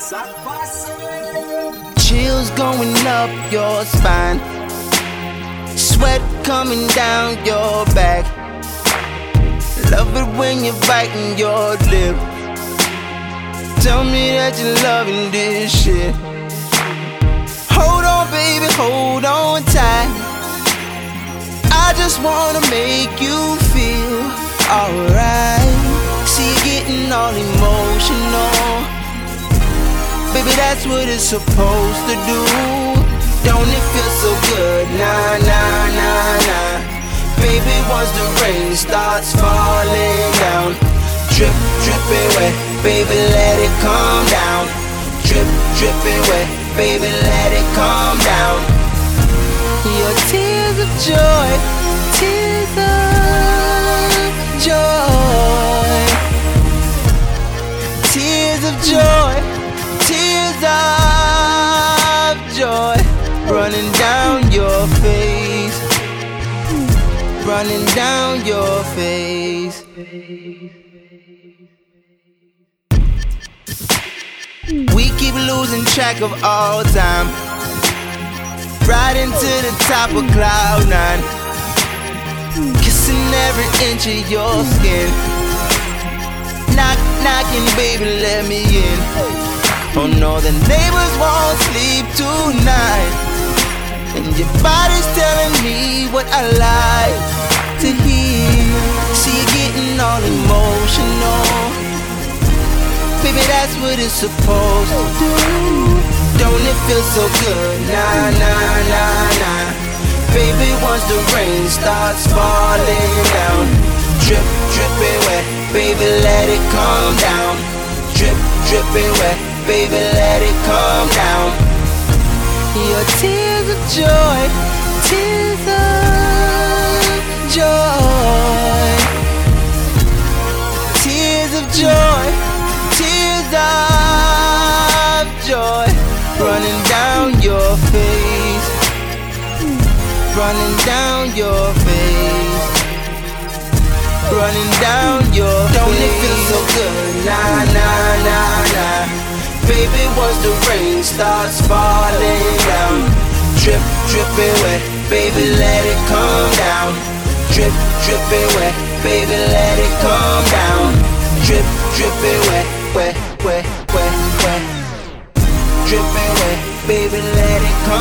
Chills going up your spine, sweat coming down your back. Love it when you're biting your lip. Tell me that you're loving this shit. Hold on, baby, hold on tight. I just wanna make you feel alright. See you getting all emotional. Baby, that's what it's supposed to do. Don't it feel so good? Nah, nah, nah, nah. Baby, once the rain starts falling down, drip, dripping wet, baby, let it calm down. Drip, dripping wet, baby, let it calm down. Your tears of joy, tears of joy, tears of joy, tears of joy, running down your face, running down your face. We keep losing track of all time, riding to the top of cloud nine, kissing every inch of your skin. Knock, knocking, baby, let me in. Oh no, the neighbors won't sleep tonight, and your body's telling me what I like to hear. See you getting all emotional. Baby, that's what it's supposed to do. Don't it feel so good? Nah, nah, nah, nah. Baby, once the rain starts falling down, drip, dripping wet, baby, let it calm down. Drip, dripping wet, baby, let it calm down. Your tears of joy, tears of joy, tears of joy, tears of joy, running down your face, running down your face, running down your face. Don't it feel so good? Nah, nah, nah, nah. Baby, once the rain starts falling down, drip, dripping wet, baby, let it calm down. Drip, dripping wet, baby, let it calm down. Drip, dripping wet, wet, wet, wet, wet. Dripping wet, baby, let it calm down.